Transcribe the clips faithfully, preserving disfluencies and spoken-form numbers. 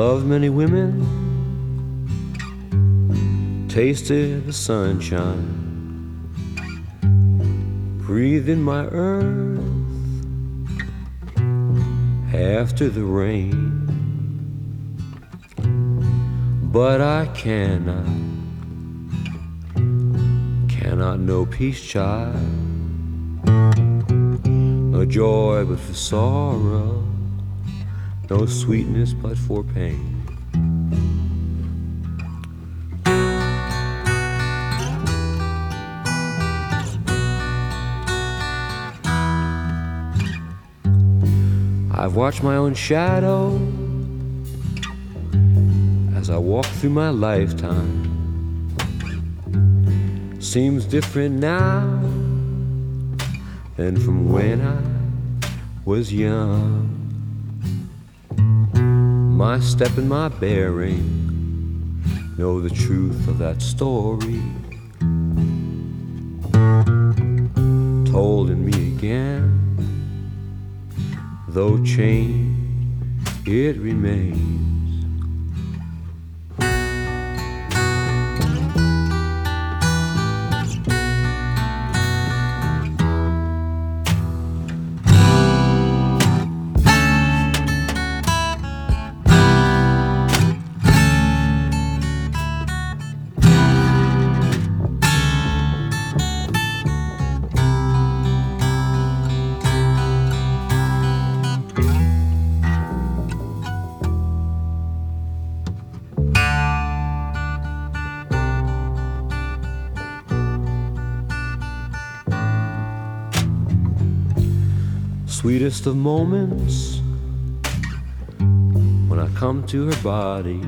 loved many women, tasted the sunshine, breathed in my earth after the rain. But I cannot, cannot know peace, child, no joy but for sorrow, no sweetness but for pain. I've watched my own shadow as I walk through my lifetime. Seems different now than from when I was young. My step and my bearing know the truth of that story, told in me again, though changed it remains. Sweetest of moments when I come to her body,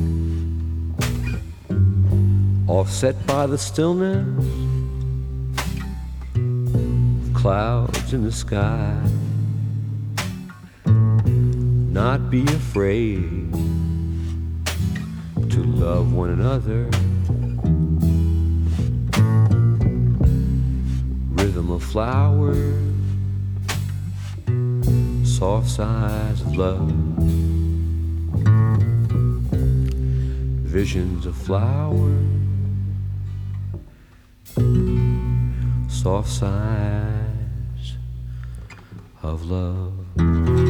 offset by the stillness of clouds in the sky. Not be afraid to love one another. Rhythm of flowers, soft sighs of love, visions of flowers, soft sighs of love.